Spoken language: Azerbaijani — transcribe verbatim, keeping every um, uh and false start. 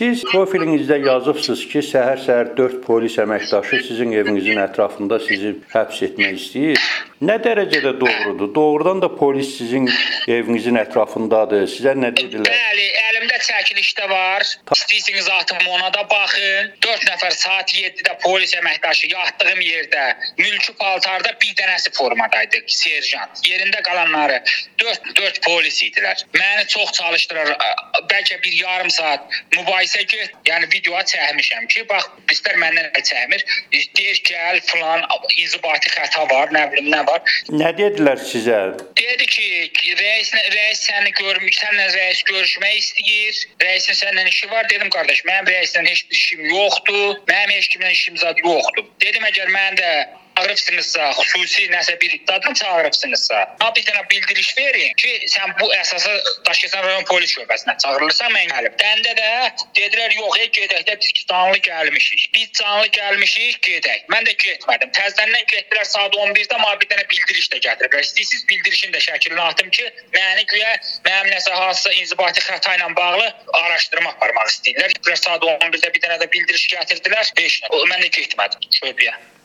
Siz profilinizdə yazıbsınız ki, səhər-səhər dörd polis əməkdaşı sizin evinizin ətrafında sizi həbs etmək istəyir. Nə dərəcədə doğrudur? Doğrudan da polis sizin evinizin ətrafındadır. Sizə nə dedilər? Bəli, əlimdə çəkilişdə var. İstəyirsiniz atım ona da baxın. dörd nəfər saat yeddidə polis əməkdaşı yatdığım yerdə, mülki paltarda bir dənəsi formadaydı, serjant. Yerində qalanları dörd polis idilər. Məni çox çalışdırar. Bəlkə bir yarım saat mübahisə get. Yəni videoya çəkmişəm ki, bax, bizlər məndən çəkmir. Deyir gəl filan inzibati xəta var, nə bilim nə var. Nə dedilər sizə? Dedi ki, reis, reis səni görmüş, sənlə reis görüşmək istəyir. Reisin səndən işi var. Dedim, qardaş, mənim reislə heç bir işim yoxdur. Mənim heç kimlə işim zad yoxdur. Dedim, əgər mən də çağırıbsınızsa, xüsusi nəsə bir iddiadan çağırıbsınızsa, bir dənə bildiriş verin ki, sən bu əsası Daşkəsən rayon polis şöbəsinə çağırılırsan, mən gəlib. Dəndə də dedilər, yox, ey, gedək də biz canlı gəlmişik. Biz canlı gəlmişik, gedək. Mən də getmədim. Təzədən getdilər saat on birdə, amma bir dənə bildiriş də gətiriblər. İstəyirsiniz bildirişin də şəklini atım ki, məni güya mənim nəsə hansısa inzibati xəta ilə bağlı araşdırma aparmaq istəyirlər. Saat on birdə bir dənə də bildiriş gətirdilər. Heç nə. Mən də getmədim şöbəyə.